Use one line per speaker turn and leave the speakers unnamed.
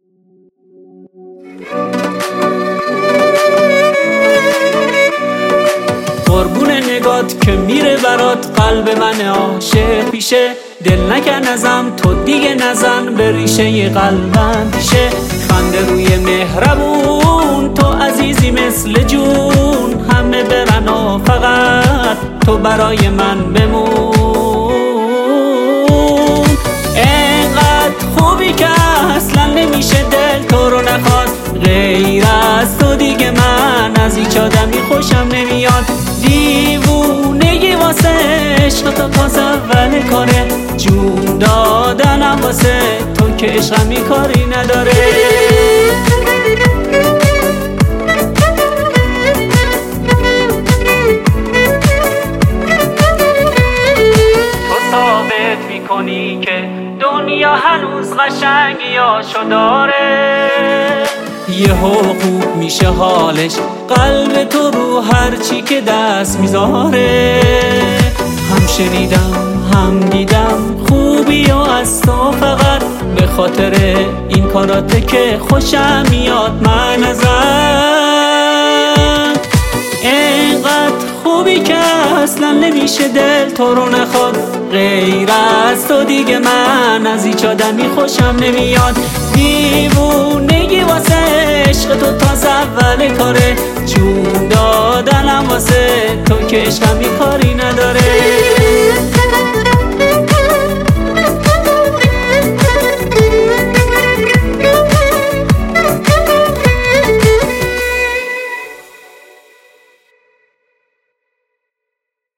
قربون نگات که میره برات قلب من عاشق پیشه، دل نکن ازم تو دیگه نزن به ریشه قلبم پیشه. خنده روی مهربون تو عزیزی مثل جون، همه برن و فقط تو برای من بمون. اینقدر خوبی که اصلا نمیشه دل تو رو نخواد، غیر از تو دیگه من از هیچ آدمی خوشم نمیاد. دیوونگی واسه عشق تو پاس اول کاره، جون دادنم واسه تو که عشقمی کاری نداره. تو ثابت میکنی که دنیا هنوز قشنگیاشو داره، یهو خوب میشه حالش قلب تو رو هرچی که دست میذاره. هم شنیدم هم دیدم خوبی و از تو، فقط به خاطر این کاراته که خوشم میاد من ازم. اینقدر خوبی که اصلا نمیشه دل تو رو نخواد، غیر از تو دیگه من از هیچ آدمی خوشم نمیاد. دیوونگی واسه عشق تو تازه اول کاره، جون دادنم واسه تو که عشقمی کاری نداره.